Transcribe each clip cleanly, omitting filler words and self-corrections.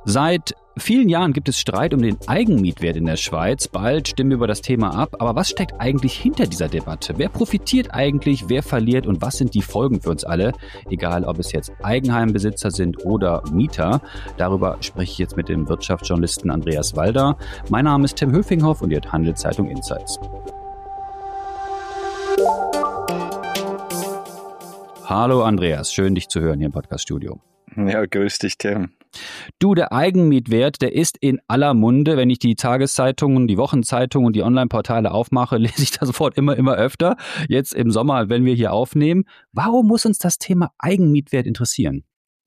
Seit vielen Jahren gibt es Streit um den Eigenmietwert in der Schweiz. Bald stimmen wir über das Thema ab. Aber was steckt eigentlich hinter dieser Debatte? Wer profitiert eigentlich, wer verliert und was sind die Folgen für uns alle? Egal, ob es jetzt Eigenheimbesitzer sind oder Mieter. Darüber spreche ich jetzt mit dem Wirtschaftsjournalisten Andreas Walder. Mein Name ist Tim Höfinghoff und ihr hört Handelszeitung Insights. Hallo Andreas, schön dich zu hören hier im Podcaststudio. Ja, grüß dich, Tim. Du, der Eigenmietwert, der ist in aller Munde. Wenn ich die Tageszeitungen, die Wochenzeitungen und die Online-Portale aufmache, lese ich da sofort immer öfter. Jetzt im Sommer, wenn wir hier aufnehmen. Warum muss uns das Thema Eigenmietwert interessieren?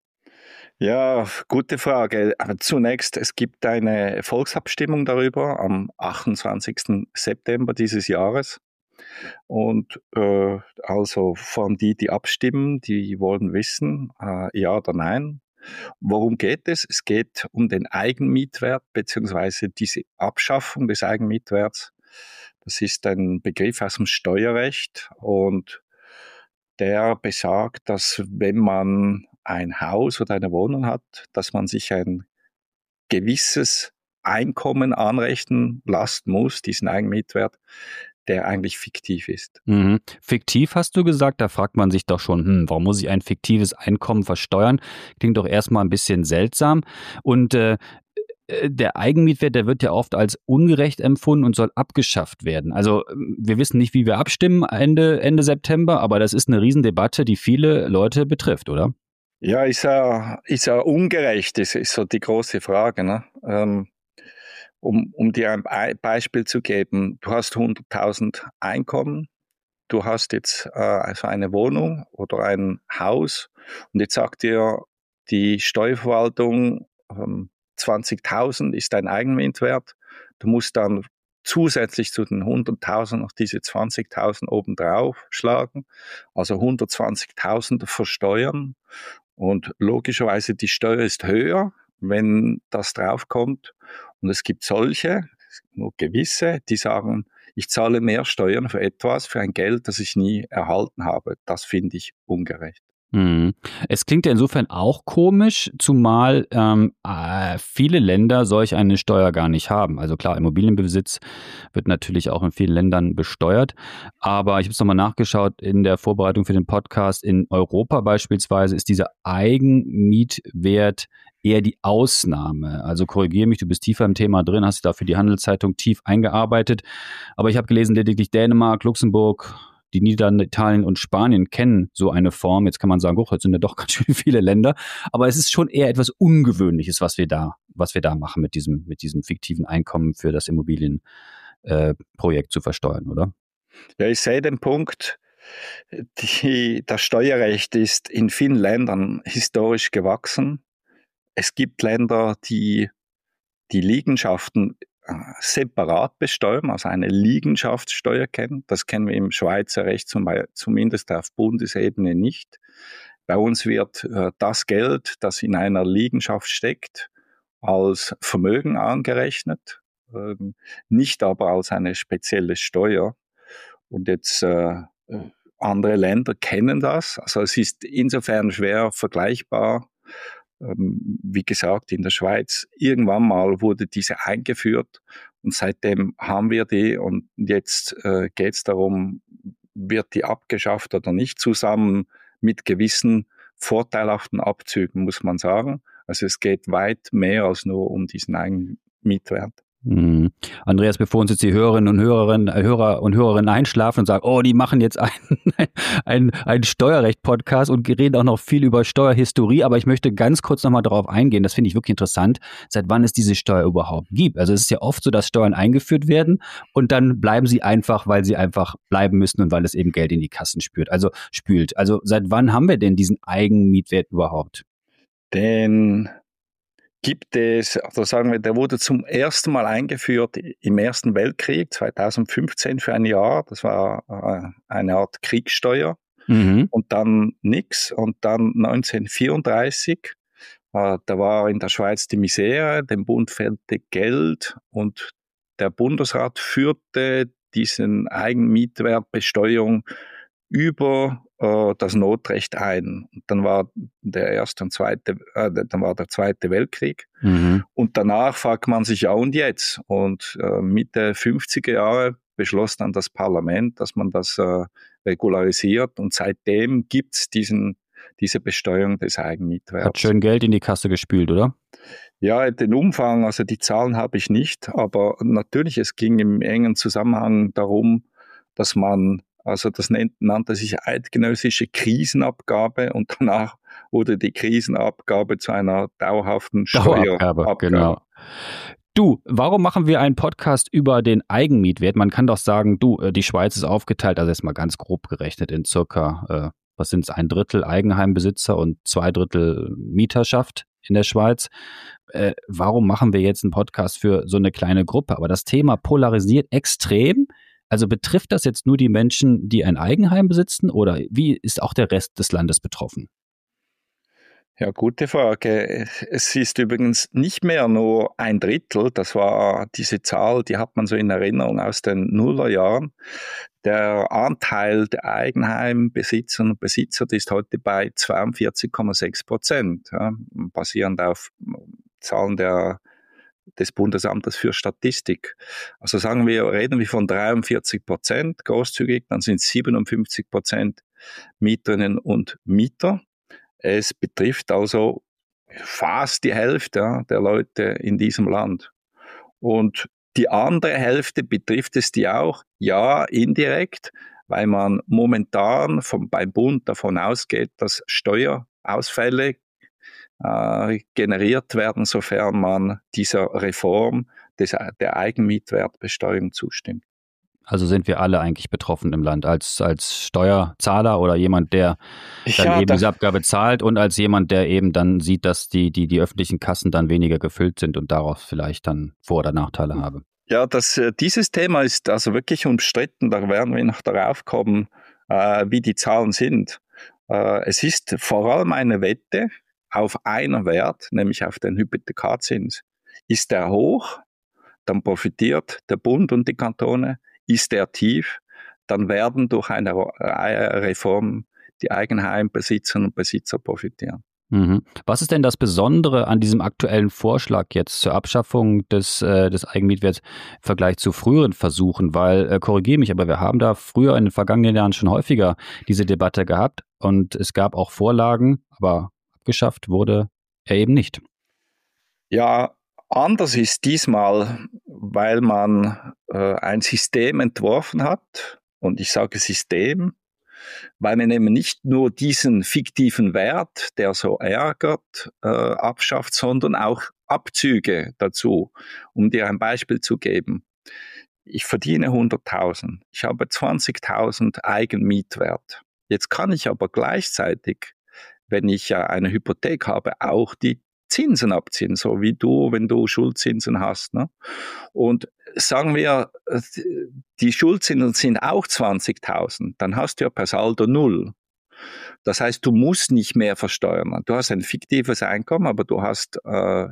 Ja, gute Frage. Aber zunächst, es gibt eine Volksabstimmung darüber am 28. September dieses Jahres. Und also von die abstimmen, die wollen wissen, ja oder nein. Worum geht es? Es geht um den Eigenmietwert beziehungsweise diese Abschaffung des Eigenmietwerts. Das ist ein Begriff aus dem Steuerrecht und der besagt, dass wenn man ein Haus oder eine Wohnung hat, dass man sich ein gewisses Einkommen anrechnen lassen muss, diesen Eigenmietwert, der eigentlich fiktiv ist. Mhm. Fiktiv hast du gesagt, da fragt man sich doch schon, warum muss ich ein fiktives Einkommen versteuern? Klingt doch erstmal ein bisschen seltsam. Und der Eigenmietwert, der wird ja oft als ungerecht empfunden und soll abgeschafft werden. Also wir wissen nicht, wie wir abstimmen Ende September, aber das ist eine Riesendebatte, die viele Leute betrifft, oder? Ja, ist er ungerecht, ist so die große Frage, ne? Um dir ein Beispiel zu geben, du hast 100.000 Einkommen, du hast jetzt also eine Wohnung oder ein Haus und jetzt sagt dir die Steuerverwaltung, 20.000 ist dein Eigenmietwert, du musst dann zusätzlich zu den 100.000 noch diese 20.000 obendrauf schlagen, also 120.000 versteuern und logischerweise die Steuer ist höher, wenn das draufkommt. Und es gibt solche, nur gewisse, die sagen, ich zahle mehr Steuern für etwas, für ein Geld, das ich nie erhalten habe. Das finde ich ungerecht. Es klingt ja insofern auch komisch, zumal viele Länder solch eine Steuer gar nicht haben. Also klar, Immobilienbesitz wird natürlich auch in vielen Ländern besteuert, aber ich habe es nochmal nachgeschaut in der Vorbereitung für den Podcast. In Europa beispielsweise ist dieser Eigenmietwert eher die Ausnahme. Also korrigiere mich, du bist tiefer im Thema drin, hast dich da für die Handelszeitung tief eingearbeitet, aber ich habe gelesen, lediglich Dänemark, Luxemburg, die Niederlande, Italien und Spanien kennen so eine Form. Jetzt kann man sagen, jetzt sind ja doch ganz schön viele Länder. Aber es ist schon eher etwas Ungewöhnliches, was wir da machen mit diesem fiktiven Einkommen für das Immobilienprojekt zu versteuern, oder? Ja, ich sehe den Punkt. Das Steuerrecht ist in vielen Ländern historisch gewachsen. Es gibt Länder, die Liegenschaften separat besteuern, also eine Liegenschaftssteuer kennen. Das kennen wir im Schweizer Recht zumindest auf Bundesebene nicht. Bei uns wird das Geld, das in einer Liegenschaft steckt, als Vermögen angerechnet, nicht aber als eine spezielle Steuer. Und jetzt andere Länder kennen das. Also es ist insofern schwer vergleichbar. Wie gesagt, in der Schweiz irgendwann mal wurde diese eingeführt und seitdem haben wir die und jetzt geht es darum, wird die abgeschafft oder nicht, zusammen mit gewissen vorteilhaften Abzügen, muss man sagen. Also es geht weit mehr als nur um diesen Eigenmietwert. Andreas, bevor uns jetzt die Hörer und Hörerinnen einschlafen und sagen, die machen jetzt einen Steuerrecht-Podcast und reden auch noch viel über Steuerhistorie, aber ich möchte ganz kurz nochmal darauf eingehen, das finde ich wirklich interessant, seit wann es diese Steuer überhaupt gibt. Also es ist ja oft so, dass Steuern eingeführt werden und dann bleiben sie einfach, weil sie einfach bleiben müssen und weil es eben Geld in die Kassen spült. Also seit wann haben wir denn diesen Eigenmietwert überhaupt? Den gibt es, also sagen wir, der wurde zum ersten Mal eingeführt im Ersten Weltkrieg, 2015 für ein Jahr. Das war eine Art Kriegssteuer. Und dann nix. Und dann 1934, da war in der Schweiz die Misere, dem Bund fehlte Geld und der Bundesrat führte diesen Eigenmietwertbesteuerung über das Notrecht ein. Und dann war der Zweite Weltkrieg. Mhm. Und danach fragt man sich, ja und jetzt? Und Mitte 50er Jahre beschloss dann das Parlament, dass man das regularisiert. Und seitdem gibt es diese Besteuerung des Eigenmietwerts. Hat schön Geld in die Kasse gespült, oder? Ja, den Umfang, also die Zahlen habe ich nicht, aber natürlich, es ging im engen Zusammenhang darum, dass man, also das nannte sich eidgenössische Krisenabgabe und danach wurde die Krisenabgabe zu einer dauerhaften Steuerabgabe. Genau. Du, warum machen wir einen Podcast über den Eigenmietwert? Man kann doch sagen, die Schweiz ist aufgeteilt, also erstmal ganz grob gerechnet in circa, was sind es, 1/3 Eigenheimbesitzer und 2/3 Mieterschaft in der Schweiz. Warum machen wir jetzt einen Podcast für so eine kleine Gruppe? Aber das Thema polarisiert extrem. Also betrifft das jetzt nur die Menschen, die ein Eigenheim besitzen, oder wie ist auch der Rest des Landes betroffen? Ja, gute Frage. Es ist übrigens nicht mehr nur 1/3, das war diese Zahl, die hat man so in Erinnerung aus den Nullerjahren. Der Anteil der Eigenheimbesitzerinnen und Besitzer, die ist heute bei 42,6%, ja, basierend auf Zahlen des Bundesamtes für Statistik. Also reden wir von 43%, großzügig, dann sind 57% Mieterinnen und Mieter. Es betrifft also fast die Hälfte der Leute in diesem Land. Und die andere Hälfte betrifft es die auch, ja, indirekt, weil man momentan beim Bund davon ausgeht, dass Steuerausfälle generiert werden, sofern man dieser Reform der Eigenmietwertbesteuerung zustimmt. Also sind wir alle eigentlich betroffen im Land, als Steuerzahler oder jemand, der dann eben diese Abgabe zahlt, und als jemand, der eben dann sieht, dass die öffentlichen Kassen dann weniger gefüllt sind und daraus vielleicht dann Vor- oder Nachteile habe. Ja, dieses Thema ist also wirklich umstritten, da werden wir noch darauf kommen, wie die Zahlen sind. Es ist vor allem eine Wette auf einen Wert, nämlich auf den Hypothekarzins. Ist der hoch, dann profitiert der Bund und die Kantone. Ist der tief, dann werden durch eine Reform die Eigenheimbesitzerinnen und Besitzer profitieren. Mhm. Was ist denn das Besondere an diesem aktuellen Vorschlag jetzt zur Abschaffung des Eigenmietwerts im Vergleich zu früheren Versuchen? Weil, korrigiere mich, aber wir haben da früher in den vergangenen Jahren schon häufiger diese Debatte gehabt und es gab auch Vorlagen, aber abgeschafft wurde er eben nicht. Ja, anders ist diesmal, weil man ein System entworfen hat, und ich sage System, weil man eben nicht nur diesen fiktiven Wert, der so ärgert, abschafft, sondern auch Abzüge dazu. Um dir ein Beispiel zu geben. Ich verdiene 100.000, ich habe 20.000 Eigenmietwert. Jetzt kann ich aber gleichzeitig, wenn ich eine Hypothek habe, auch die Zinsen abziehen, so wie du, wenn du Schuldzinsen hast. Ne? Und sagen wir, die Schuldzinsen sind auch 20.000, dann hast du ja per Saldo 0. Das heißt, du musst nicht mehr versteuern. Du hast ein fiktives Einkommen, aber du hast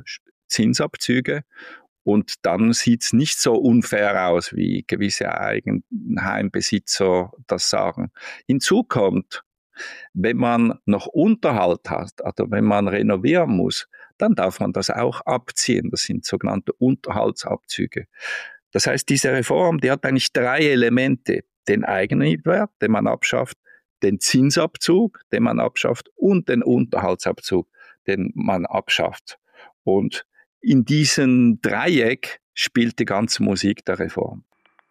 Zinsabzüge. Und dann sieht es nicht so unfair aus, wie gewisse Eigenheimbesitzer das sagen. Hinzu kommt, wenn man noch Unterhalt hat, also wenn man renovieren muss, dann darf man das auch abziehen. Das sind sogenannte Unterhaltsabzüge. Das heißt, diese Reform, die hat eigentlich 3 Elemente. Den Eigenmietwert, den man abschafft, den Zinsabzug, den man abschafft, und den Unterhaltsabzug, den man abschafft. Und in diesem Dreieck spielt die ganze Musik der Reform.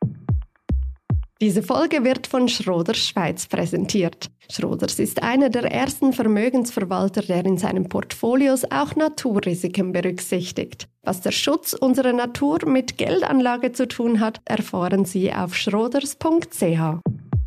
Diese Folge wird von Schroders Schweiz präsentiert. Schroders ist einer der ersten Vermögensverwalter, der in seinen Portfolios auch Naturrisiken berücksichtigt. Was der Schutz unserer Natur mit Geldanlage zu tun hat, erfahren Sie auf schroders.ch.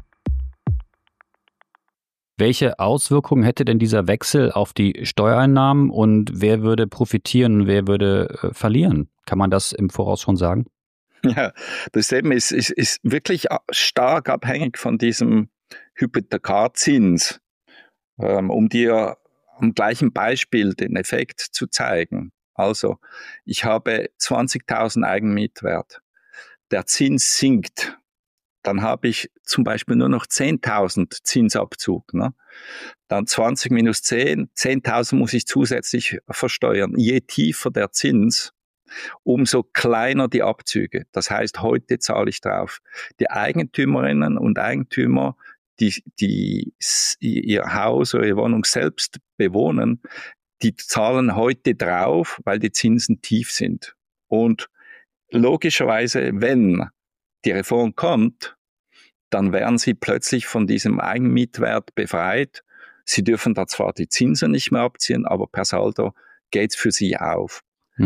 Welche Auswirkungen hätte denn dieser Wechsel auf die Steuereinnahmen und wer würde profitieren, wer würde verlieren? Kann man das im Voraus schon sagen? Ja, das eben ist wirklich stark abhängig von diesem Hypothekarzins. Um dir am gleichen Beispiel den Effekt zu zeigen. Also, ich habe 20.000 Eigenmietwert. Der Zins sinkt dann habe ich zum Beispiel nur noch 10.000 Zinsabzug. Ne? Dann 20 minus 10, 10.000 muss ich zusätzlich versteuern. Je tiefer der Zins, umso kleiner die Abzüge. Das heißt, heute zahle ich drauf. Die Eigentümerinnen und Eigentümer, die ihr Haus oder ihre Wohnung selbst bewohnen, die zahlen heute drauf, weil die Zinsen tief sind. Und logischerweise, wenn die Reform kommt, dann werden sie plötzlich von diesem Eigenmietwert befreit. Sie dürfen da zwar die Zinsen nicht mehr abziehen, aber per Saldo geht's für sie auf.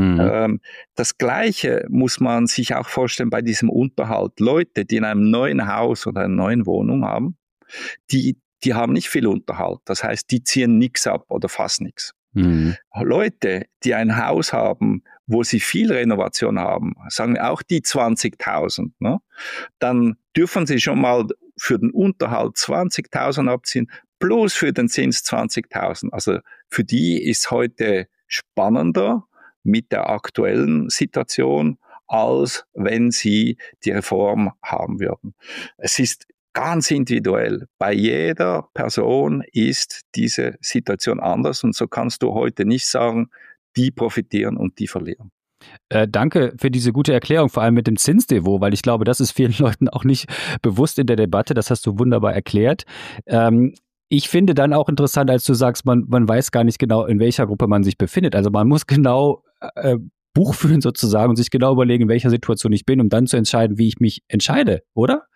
Das Gleiche muss man sich auch vorstellen bei diesem Unterhalt. Leute, die in einem neuen Haus oder einer neuen Wohnung haben, die haben nicht viel Unterhalt. Das heißt, die ziehen nichts ab oder fast nichts. Leute, die ein Haus haben, wo sie viel Renovation haben, sagen wir auch die 20.000, ne? Dann dürfen sie schon mal für den Unterhalt 20.000 abziehen, plus für den Zins 20.000. Also für die ist heute spannender mit der aktuellen Situation, als wenn sie die Reform haben würden. Es ist ganz individuell. Bei jeder Person ist diese Situation anders und so kannst du heute nicht sagen, die profitieren und die verlieren. Danke für diese gute Erklärung, vor allem mit dem Zinsniveau, weil ich glaube, das ist vielen Leuten auch nicht bewusst in der Debatte. Das hast du wunderbar erklärt. Ich finde dann auch interessant, als du sagst, man weiß gar nicht genau, in welcher Gruppe man sich befindet. Also man muss genau Buch führen sozusagen und sich genau überlegen, in welcher Situation ich bin, um dann zu entscheiden, wie ich mich entscheide, oder?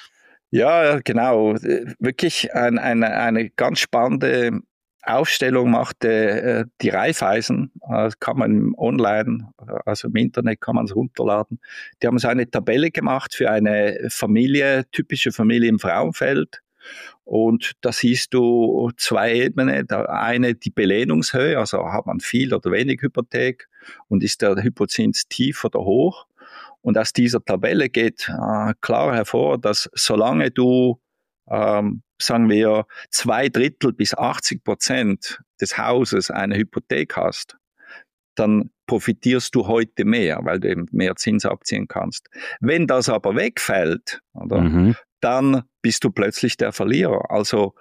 Ja, genau. Wirklich eine ganz spannende Aufstellung machte die Raiffeisen. Das kann man online, also im Internet kann man es runterladen. Die haben so eine Tabelle gemacht für eine Familie, typische Familie im Frauenfeld. Und da siehst du zwei Ebenen. Eine die Belehnungshöhe, also hat man viel oder wenig Hypothek und ist der Hypozins tief oder hoch. Und aus dieser Tabelle geht klar hervor, dass solange du, sagen wir, 2/3 bis 80% des Hauses eine Hypothek hast, dann profitierst du heute mehr, weil du eben mehr Zins abziehen kannst. Wenn das aber wegfällt, oder, dann bist du plötzlich der Verlierer. Also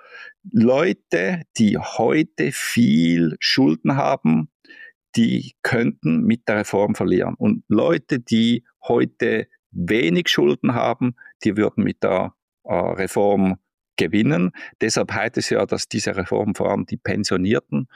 Leute, die heute viel Schulden haben, die könnten mit der Reform verlieren. Und Leute, die heute wenig Schulden haben, die würden mit der Reform gewinnen. Deshalb heißt es ja, dass diese Reform vor allem die Pensionierten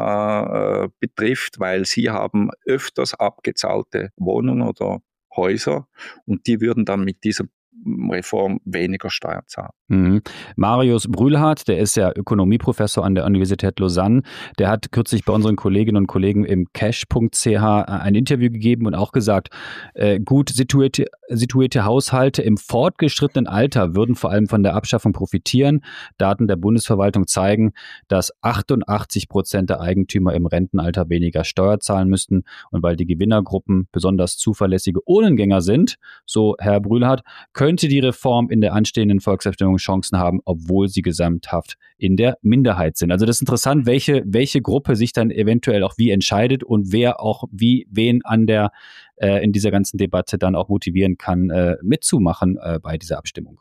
betrifft, weil sie haben öfters abgezahlte Wohnungen oder Häuser und die würden dann mit dieser Reform weniger Steuern zahlen. Marius Brühlhardt, der ist ja Ökonomieprofessor an der Universität Lausanne, der hat kürzlich bei unseren Kolleginnen und Kollegen im cash.ch ein Interview gegeben und auch gesagt, gut situierte Haushalte im fortgeschrittenen Alter würden vor allem von der Abschaffung profitieren. Daten der Bundesverwaltung zeigen, dass 88% der Eigentümer im Rentenalter weniger Steuer zahlen müssten und weil die Gewinnergruppen besonders zuverlässige Ohlengänger sind, so Herr Brühlhardt, könnte die Reform in der anstehenden Volksabstimmung Chancen haben, obwohl sie gesamthaft in der Minderheit sind. Also das ist interessant, welche Gruppe sich dann eventuell auch wie entscheidet und wer auch wen in dieser ganzen Debatte dann auch motivieren kann, mitzumachen bei dieser Abstimmung.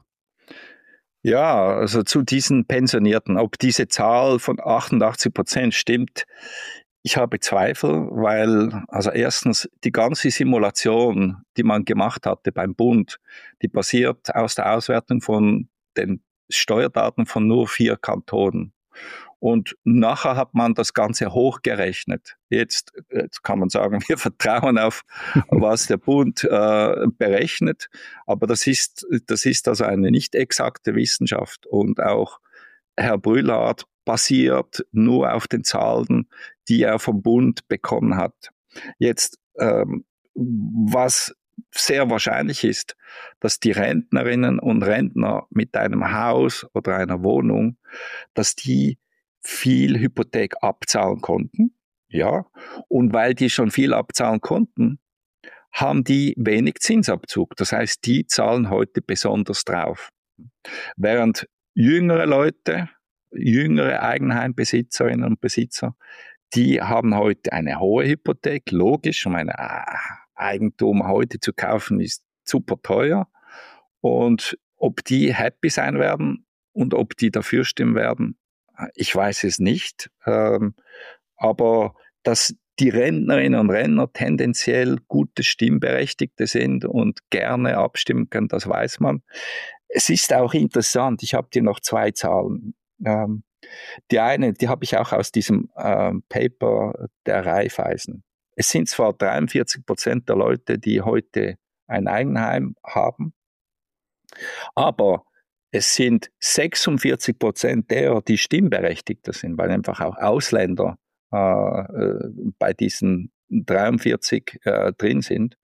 Ja, also zu diesen Pensionierten, ob diese Zahl von 88% stimmt, ich habe Zweifel, weil, also erstens, die ganze Simulation, die man gemacht hatte beim Bund, die basiert aus der Auswertung von den Steuerdaten von nur 4 Kantonen. Und nachher hat man das Ganze hochgerechnet. Jetzt kann man sagen, wir vertrauen auf, was der Bund berechnet, aber das ist also eine nicht exakte Wissenschaft. Und auch Herr Brühlhardt basiert nur auf den Zahlen, die er vom Bund bekommen hat. Jetzt, was sehr wahrscheinlich ist, dass die Rentnerinnen und Rentner mit einem Haus oder einer Wohnung, dass die viel Hypothek abzahlen konnten, ja, und weil die schon viel abzahlen konnten, haben die wenig Zinsabzug. Das heißt, die zahlen heute besonders drauf. Während jüngere Leute, jüngere Eigenheimbesitzerinnen und Besitzer, die haben heute eine hohe Hypothek, logisch, um ein Eigentum heute zu kaufen ist super teuer und Ob die happy sein werden und ob die dafür stimmen werden, ich weiß es nicht. Aber dass die Rentnerinnen und Rentner tendenziell gute Stimmberechtigte sind und gerne abstimmen können, das weiß man. Es ist auch interessant, ich habe dir noch 2 Zahlen. Die eine, die habe ich auch aus diesem Paper der Raiffeisen. Es sind zwar 43% der Leute, die heute ein Eigenheim haben, aber es sind 46% derer, die stimmberechtigter sind, weil einfach auch Ausländer bei diesen 43 drin sind.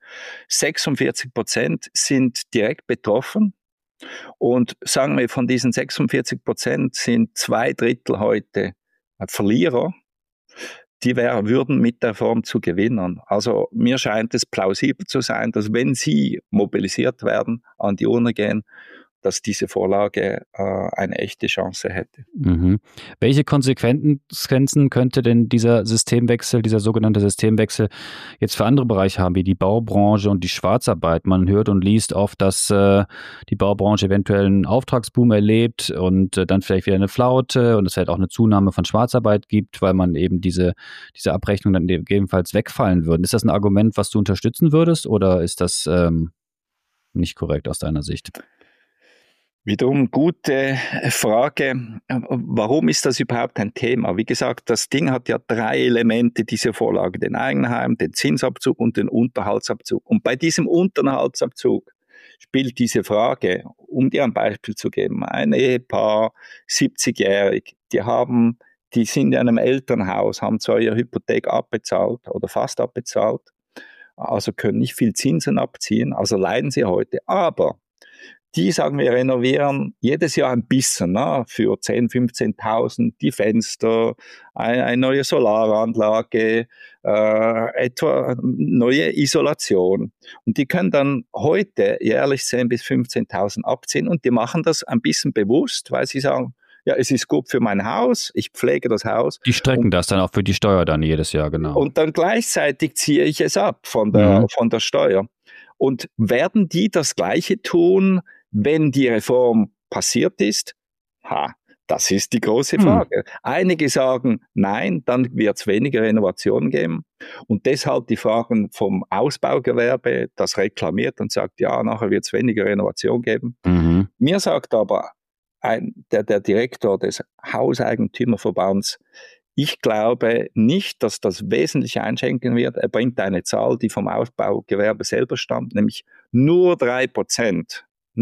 46% sind direkt betroffen. Und sagen wir, von diesen 46% sind 2/3 heute Verlierer. Die würden mit der Reform zu Gewinnern. Also mir scheint es plausibel zu sein, dass wenn sie mobilisiert werden, an die Urne gehen, dass diese Vorlage eine echte Chance hätte. Mhm. Welche Konsequenzen könnte denn dieser Systemwechsel, dieser sogenannte Systemwechsel jetzt für andere Bereiche haben, wie die Baubranche und die Schwarzarbeit? Man hört und liest oft, dass die Baubranche eventuell einen Auftragsboom erlebt und dann vielleicht wieder eine Flaute und es halt auch eine Zunahme von Schwarzarbeit gibt, weil man eben diese Abrechnung dann gegebenenfalls wegfallen würden. Ist das ein Argument, was du unterstützen würdest, oder ist das nicht korrekt aus deiner Sicht? Wiederum gute Frage. Warum ist das überhaupt ein Thema? Wie gesagt, das Ding hat ja 3 Elemente, diese Vorlage. Den Eigenheim, den Zinsabzug und den Unterhaltsabzug. Und bei diesem Unterhaltsabzug spielt diese Frage, um dir ein Beispiel zu geben, ein Ehepaar, 70-jährig, die sind in einem Elternhaus, haben zwar ihre Hypothek abbezahlt oder fast abbezahlt, also können nicht viel Zinsen abziehen, also leiden sie heute, aber die, sagen wir, renovieren jedes Jahr ein bisschen, für 10.000, 15.000 die Fenster, eine neue Solaranlage, etwa neue Isolation. Und die können dann heute jährlich 10.000 bis 15.000 abziehen und die machen das ein bisschen bewusst, weil sie sagen, ja, es ist gut für mein Haus, ich pflege das Haus. Die strecken das dann auch für die Steuer dann jedes Jahr, genau. Und dann gleichzeitig ziehe ich es ab von der Steuer. Und werden die das Gleiche tun, wenn die Reform passiert ist? Das ist die große Frage. Einige sagen, nein, dann wird es weniger Renovationen geben. Und deshalb die Fragen vom Ausbaugewerbe, das reklamiert und sagt, ja, nachher wird es weniger Renovation geben. Mir sagt aber der Direktor des Hauseigentümerverbands, ich glaube nicht, dass das wesentlich einschränken wird. Er bringt eine Zahl, die vom Ausbaugewerbe selber stammt, nämlich nur 3%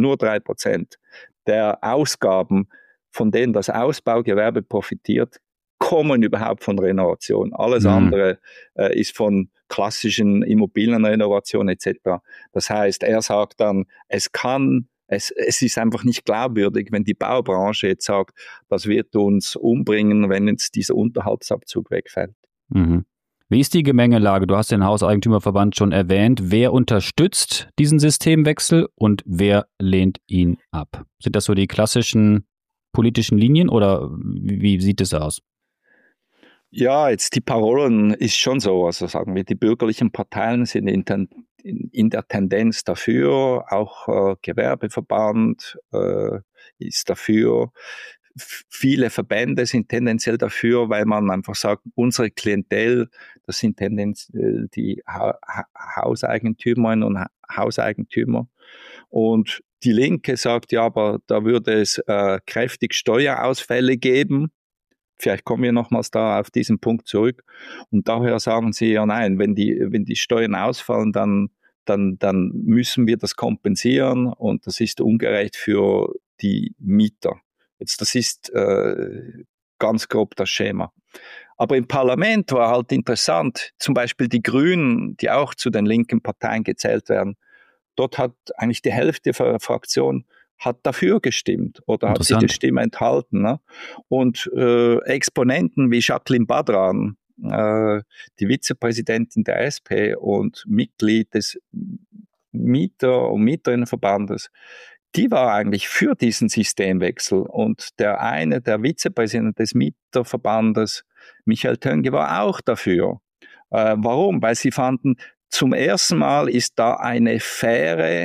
der Ausgaben, von denen das Ausbaugewerbe profitiert, kommen überhaupt von Renovation. Alles andere ist von klassischen Immobilienrenovationen etc. Das heißt, er sagt dann, es ist einfach nicht glaubwürdig, wenn die Baubranche jetzt sagt, das wird uns umbringen, wenn jetzt dieser Unterhaltsabzug wegfällt. Wie ist die Gemengelage? Du hast den Hauseigentümerverband schon erwähnt. Wer unterstützt diesen Systemwechsel und wer lehnt ihn ab? Sind das so die klassischen politischen Linien oder wie sieht es aus? Ja, jetzt die Parolen ist schon so, also sagen wir, die bürgerlichen Parteien sind in der Tendenz dafür, auch Gewerbeverband ist dafür. Viele Verbände sind tendenziell dafür, weil man einfach sagt, unsere Klientel, das sind tendenziell die Hauseigentümerinnen und Hauseigentümer. Und die Linke sagt, ja, aber da würde es kräftig Steuerausfälle geben. Vielleicht kommen wir nochmals da auf diesen Punkt zurück. Und daher sagen sie, ja nein, wenn die Steuern ausfallen, dann müssen wir das kompensieren und das ist ungerecht für die Mieter. Jetzt, das ist ganz grob das Schema. Aber im Parlament war halt interessant, zum Beispiel die Grünen, die auch zu den linken Parteien gezählt werden, dort hat eigentlich die Hälfte der Fraktion hat dafür gestimmt oder hat sich die Stimme enthalten. Ne? Und Exponenten wie Jacqueline Badran, die Vizepräsidentin der SP und Mitglied des Mieter- und Mieterinnenverbandes, die war eigentlich für diesen Systemwechsel. Und der Vizepräsident des Mieterverbandes, Michael Tönge, war auch dafür. Warum? Weil sie fanden, zum ersten Mal ist da eine faire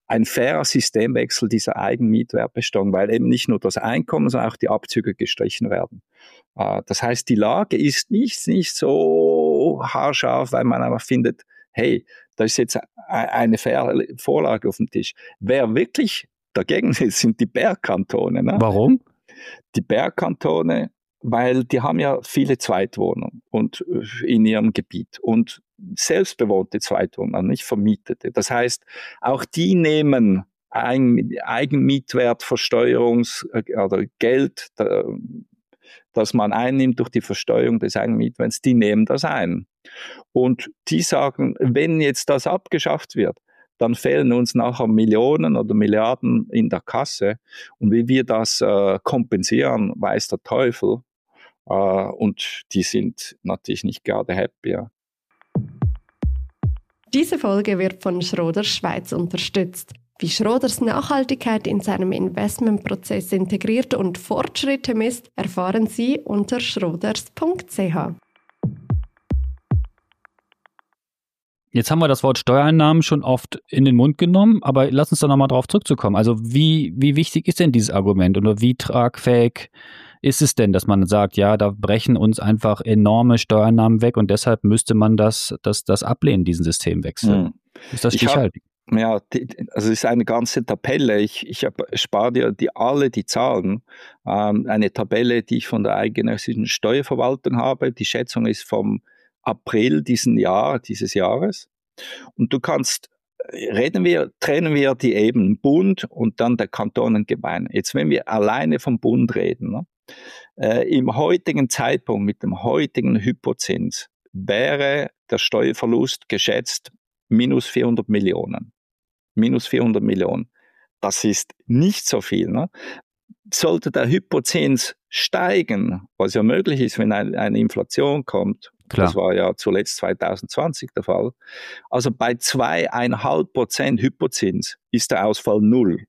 ein fairer Systemwechsel dieser Eigenmietwertbesteuerung, weil eben nicht nur das Einkommen, sondern auch die Abzüge gestrichen werden. Das heißt, die Lage ist nicht so haarscharf, weil man einfach findet, hey, da ist jetzt eine faire Vorlage auf dem Tisch. Wer wirklich dagegen ist, sind die Bergkantone. Ne? Warum? Die Bergkantone, weil die haben ja viele Zweitwohnungen und in ihrem Gebiet und selbstbewohnte Zweitwohnungen, also nicht vermietete. Das heißt, auch die nehmen Eigenmietwertversteuerungs- oder Geld, das man einnimmt durch die Versteuerung des Eigenmietwerts, die nehmen das ein. Und die sagen, wenn jetzt das abgeschafft wird, dann fehlen uns nachher Millionen oder Milliarden in der Kasse. Und wie wir das kompensieren, weiß der Teufel. Und die sind natürlich nicht gerade happy. Ja. Diese Folge wird von Schroders Schweiz unterstützt. Wie Schroders Nachhaltigkeit in seinem Investmentprozess integriert und Fortschritte misst, erfahren Sie unter schroders.ch. Jetzt haben wir das Wort Steuereinnahmen schon oft in den Mund genommen, aber lass uns doch nochmal drauf zurückzukommen. Also wie wichtig ist denn dieses Argument oder wie tragfähig ist es denn, dass man sagt, ja, da brechen uns einfach enorme Steuereinnahmen weg und deshalb müsste man das ablehnen, diesen Systemwechsel? Ist das stichhaltig? Ja, also es ist eine ganze Tabelle. Ich spare dir alle die Zahlen. Eine Tabelle, die ich von der eidgenössischen Steuerverwaltung habe. Die Schätzung ist vom April dieses Jahres. Und du kannst, trennen wir die Ebenen Bund und dann der Kanton und Gemeinden. Jetzt, wenn wir alleine vom Bund reden, ne, im heutigen Zeitpunkt mit dem heutigen Hypozins wäre der Steuerverlust geschätzt minus 400 Millionen. Minus 400 Millionen. Das ist nicht so viel. Ne? Sollte der Hypozins steigen, was ja möglich ist, wenn eine Inflation kommt, Klar. Das war ja zuletzt 2020 der Fall, also bei 2,5% Hypozins ist der Ausfall null.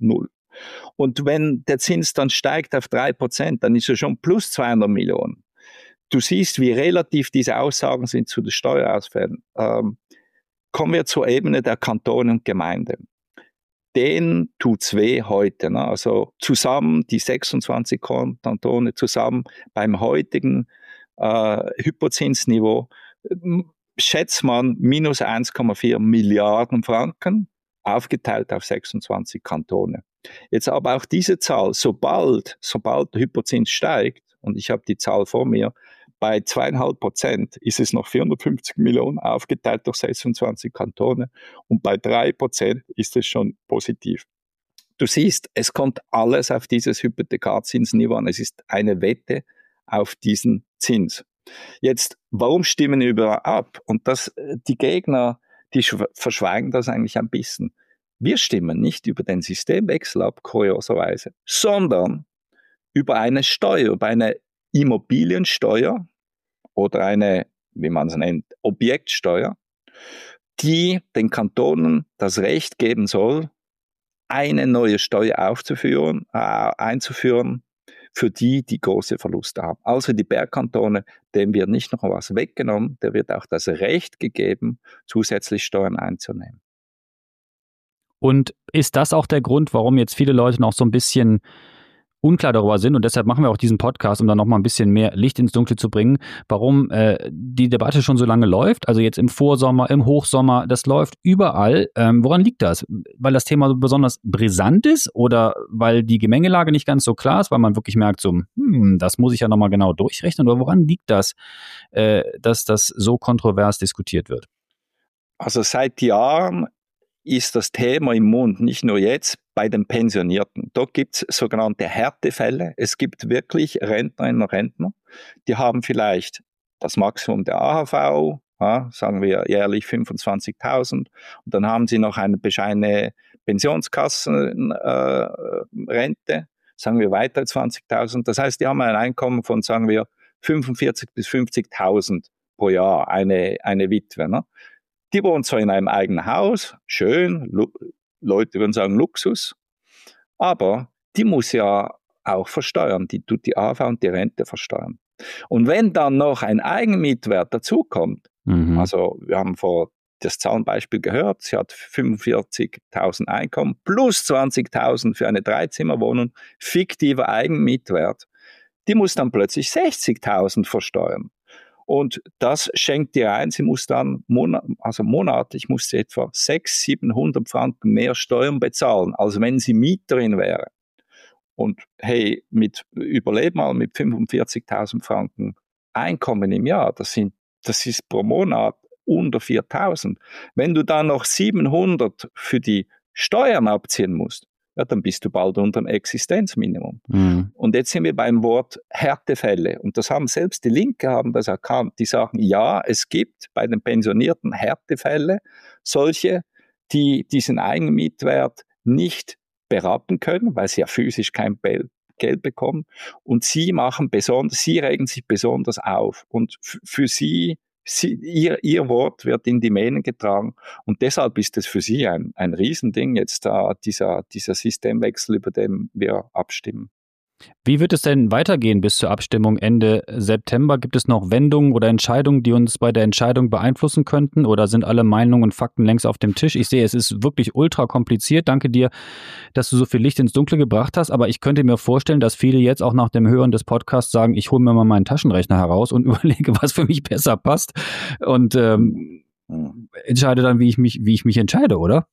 Und wenn der Zins dann steigt auf 3%, dann ist er schon plus 200 Millionen. Du siehst, wie relativ diese Aussagen sind zu den Steuerausfällen. Kommen wir zur Ebene der Kantone und Gemeinden. Denen tut's weh heute. Ne? Also zusammen, die 26 Kantone zusammen beim heutigen Hypozinsniveau, schätzt man minus 1,4 Milliarden Franken, aufgeteilt auf 26 Kantone. Jetzt aber auch diese Zahl, sobald der Hypozins steigt, und ich habe die Zahl vor mir, bei 2,5% ist es noch 450 Millionen aufgeteilt durch 26 Kantone und bei 3% ist es schon positiv. Du siehst, es kommt alles auf dieses Hypothekarzinsniveau an. Es ist eine Wette auf diesen Zins. Jetzt, warum stimmen wir ab? Und die Gegner, die verschweigen das eigentlich ein bisschen. Wir stimmen nicht über den Systemwechsel ab, kurioserweise, sondern über eine Steuer, über eine Immobiliensteuer oder eine, wie man es nennt, Objektsteuer, die den Kantonen das Recht geben soll, eine neue Steuer einzuführen, für die große Verluste haben. Also die Bergkantone, denen wird nicht noch was weggenommen, der wird auch das Recht gegeben, zusätzlich Steuern einzunehmen. Und ist das auch der Grund, warum jetzt viele Leute noch so ein bisschen unklar darüber sind, und deshalb machen wir auch diesen Podcast, um da noch mal ein bisschen mehr Licht ins Dunkle zu bringen, warum die Debatte schon so lange läuft, also jetzt im Vorsommer, im Hochsommer, das läuft überall. Woran liegt das? Weil das Thema besonders brisant ist oder weil die Gemengelage nicht ganz so klar ist, weil man wirklich merkt, so, das muss ich ja noch mal genau durchrechnen, oder woran liegt das, dass das so kontrovers diskutiert wird? Also seit Jahren ist das Thema im Mund, nicht nur jetzt, bei den Pensionierten. Dort gibt es sogenannte Härtefälle. Es gibt wirklich Rentnerinnen und Rentner, die haben vielleicht das Maximum der AHV, sagen wir jährlich 25.000, und dann haben sie noch eine bescheidene Pensionskassenrente, sagen wir weitere 20.000. Das heißt, die haben ein Einkommen von, sagen wir, 45.000 bis 50.000 pro Jahr, eine Witwe. Ne? Die wohnt zwar in einem eigenen Haus, schön, Leute würden sagen Luxus, aber die muss ja auch versteuern, die tut die AHV und die Rente versteuern. Und wenn dann noch ein Eigenmietwert dazukommt, also wir haben vor das Zahlenbeispiel gehört, sie hat 45.000 Einkommen plus 20.000 für eine Dreizimmerwohnung, fiktiver Eigenmietwert. Die muss dann plötzlich 60.000 versteuern. Und das schenkt ihr ein, sie muss dann monatlich muss sie etwa 600-700 Franken mehr Steuern bezahlen, als wenn sie Mieterin wäre. Und hey, überleg mal mit 45.000 Franken Einkommen im Jahr, das ist pro Monat unter 4.000. Wenn du dann noch 700 für die Steuern abziehen musst, ja, dann bist du bald unter dem Existenzminimum. Mhm. Und jetzt sind wir beim Wort Härtefälle. Und das haben selbst die Linke haben das erkannt. Die sagen, ja, es gibt bei den Pensionierten Härtefälle, solche, die diesen Eigenmietwert nicht berappen können, weil sie ja physisch kein Geld bekommen. Und sie regen sich besonders auf. Und für sie, ihr Wort wird in die Mähnen getragen. Und deshalb ist es für sie ein Riesending, jetzt dieser Systemwechsel, über den wir abstimmen. Wie wird es denn weitergehen bis zur Abstimmung Ende September? Gibt es noch Wendungen oder Entscheidungen, die uns bei der Entscheidung beeinflussen könnten? Oder sind alle Meinungen und Fakten längst auf dem Tisch? Ich sehe, es ist wirklich ultra kompliziert. Danke dir, dass du so viel Licht ins Dunkle gebracht hast. Aber ich könnte mir vorstellen, dass viele jetzt auch nach dem Hören des Podcasts sagen, ich hole mir mal meinen Taschenrechner heraus und überlege, was für mich besser passt. Und entscheide dann, wie ich mich entscheide, oder?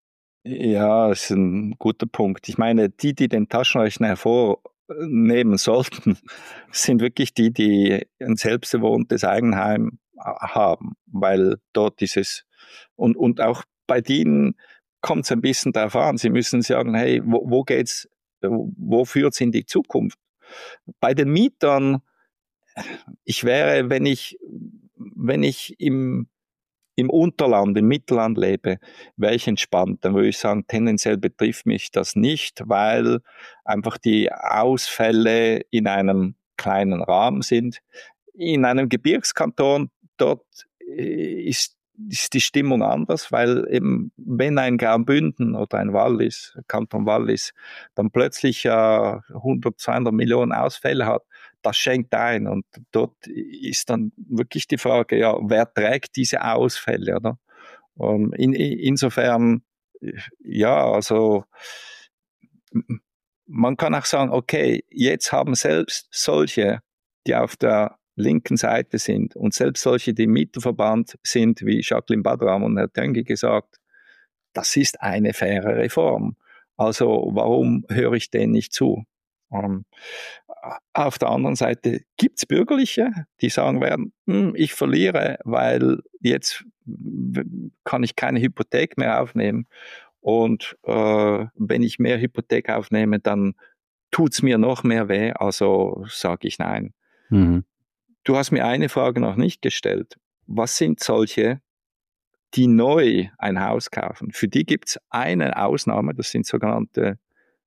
Ja, das ist ein guter Punkt. Ich meine, die den Taschenrechner hervornehmen sollten, sind wirklich die ein selbstbewohntes Eigenheim haben, weil dort dieses und auch bei denen kommt es ein bisschen darauf an. Sie müssen sagen, hey, wo geht's, wo führt's in die Zukunft? Bei den Mietern, wenn ich im Unterland, im Mittelland lebe, wäre ich entspannt. Dann würde ich sagen, tendenziell betrifft mich das nicht, weil einfach die Ausfälle in einem kleinen Rahmen sind. In einem Gebirgskanton, dort ist die Stimmung anders, weil eben, wenn ein Graubünden oder ein Wallis, Kanton Wallis, dann plötzlich 100, 200 Millionen Ausfälle hat, das schenkt ein. Und dort ist dann wirklich die Frage, ja, wer trägt diese Ausfälle, oder? Insofern, ja, also man kann auch sagen, okay, jetzt haben selbst solche, die auf der linken Seite sind und selbst solche, die im Mieterverband sind, wie Jacqueline Badram und Herr Töngi gesagt, das ist eine faire Reform. Also warum höre ich denen nicht zu? Auf der anderen Seite gibt es Bürgerliche, die sagen werden, ich verliere, weil jetzt kann ich keine Hypothek mehr aufnehmen. Und wenn ich mehr Hypothek aufnehme, dann tut es mir noch mehr weh, also sage ich nein. Mhm. Du hast mir eine Frage noch nicht gestellt. Was sind solche, die neu ein Haus kaufen? Für die gibt es eine Ausnahme, das sind sogenannte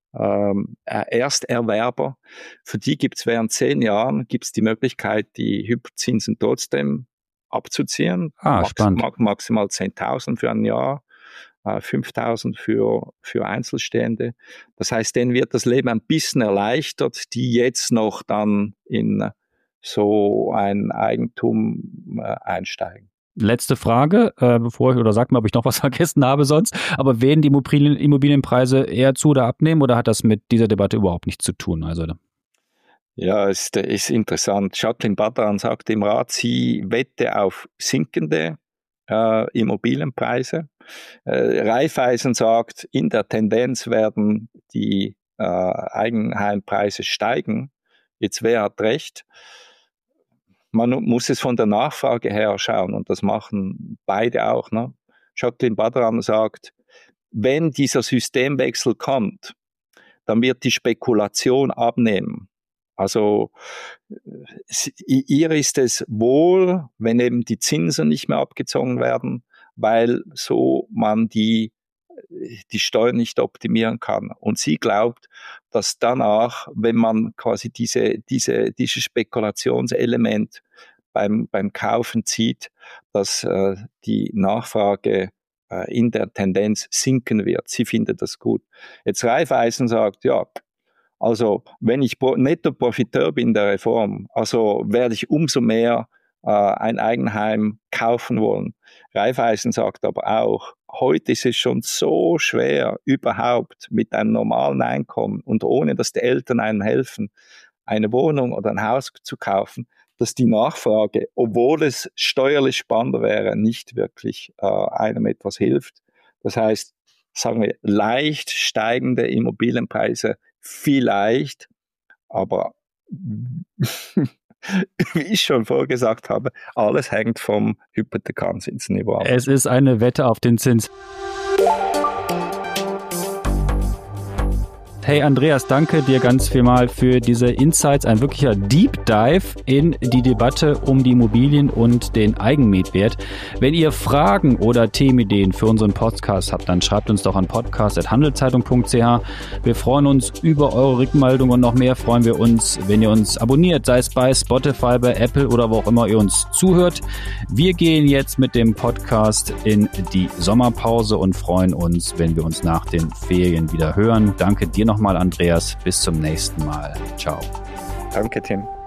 Ersterwerber. Für die gibt es während 10 Jahren gibt's die Möglichkeit, die Hypozinsen trotzdem abzuziehen. Spannend. Maximal 10.000 für ein Jahr, 5.000 für Einzelstehende. Das heißt, denen wird das Leben ein bisschen erleichtert, die jetzt noch dann in so ein Eigentum einsteigen. Letzte Frage, sag mal, ob ich noch was vergessen habe sonst, aber werden die Immobilienpreise eher zu oder abnehmen oder hat das mit dieser Debatte überhaupt nichts zu tun? Also, ja, ist interessant. Jacqueline Badran sagt im Rat, sie wette auf sinkende Immobilienpreise. Raiffeisen sagt, in der Tendenz werden die Eigenheimpreise steigen. Jetzt wer hat recht? Man muss es von der Nachfrage her schauen und das machen beide auch. Ne? Jacqueline Badran sagt, wenn dieser Systemwechsel kommt, dann wird die Spekulation abnehmen. Also ihr ist es wohl, wenn eben die Zinsen nicht mehr abgezogen werden, weil so man die Steuern nicht optimieren kann. Und sie glaubt, dass danach, wenn man quasi dieses Spekulationselement beim Kaufen zieht, dass die Nachfrage in der Tendenz sinken wird. Sie findet das gut. Jetzt Raiffeisen sagt, ja, also wenn ich Netto-Profiteur bin der Reform, also werde ich umso mehr ein Eigenheim kaufen wollen. Raiffeisen sagt aber auch, heute ist es schon so schwer, überhaupt mit einem normalen Einkommen und ohne dass die Eltern einem helfen, eine Wohnung oder ein Haus zu kaufen, dass die Nachfrage, obwohl es steuerlich spannender wäre, nicht wirklich einem etwas hilft. Das heißt, sagen wir, leicht steigende Immobilienpreise vielleicht, aber wie ich schon vorgesagt habe, alles hängt vom Hypothekarzinsniveau ab. Es ist eine Wette auf den Zins. Hey Andreas, danke dir ganz vielmals für diese Insights, ein wirklicher Deep Dive in die Debatte um die Immobilien und den Eigenmietwert. Wenn ihr Fragen oder Themenideen für unseren Podcast habt, dann schreibt uns doch an podcast@handelszeitung.ch. Wir freuen uns über eure Rückmeldung und noch mehr freuen wir uns, wenn ihr uns abonniert, sei es bei Spotify, bei Apple oder wo auch immer ihr uns zuhört. Wir gehen jetzt mit dem Podcast in die Sommerpause und freuen uns, wenn wir uns nach den Ferien wieder hören. Danke dir nochmal, Andreas. Bis zum nächsten Mal. Ciao. Danke, Tim.